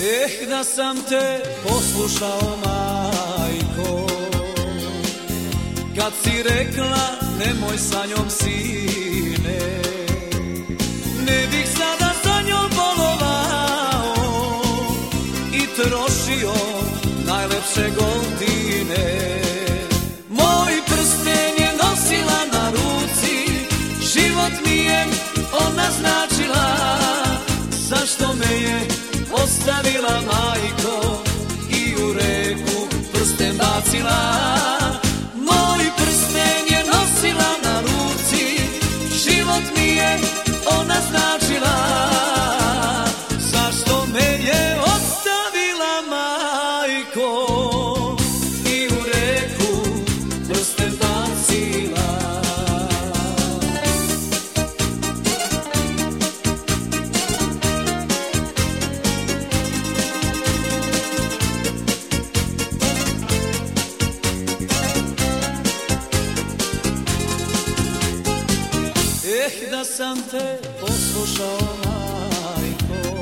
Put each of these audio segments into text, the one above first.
Da sam te poslušao, majko, kad si rekla nemoj sa njom, sine, ne bih sada za njom bolovao i trošio najlepše godine. Moj prsten je nosila na ruci, život mi je ona značila, zašto me je ostavila, majko, i u reku prsten bacila. Moj prsten je nosila na ruci, život mi je ona značila, zašto me je ostavila, majko, i u reku prsten bacila. Da sam te poslušao, majko,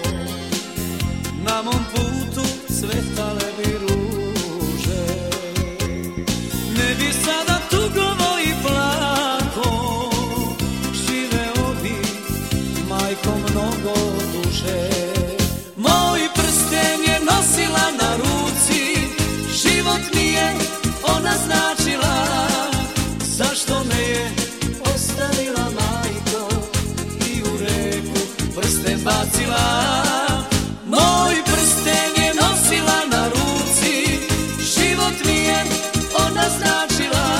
na mom putu cvetale bi ruže, ne bi sada tugovo i plako, živeo bi, majko, mnogo duže. Moj prsten je nosila na ruci, život mi je ona značila, zašto me je ostavila, majko, i u reku prsten bacila. Moj prsten je nosila na ruci, život mi je ona značila,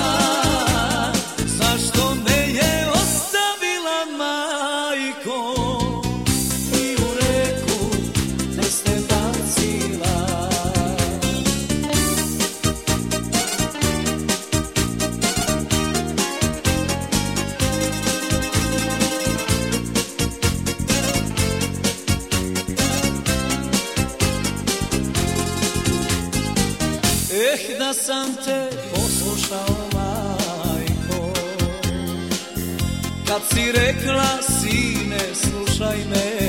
zašto me je ostavila, majko, i u reku prsten bacila. Da sam te poslušao, majko, kad si rekla, sine, slušaj me,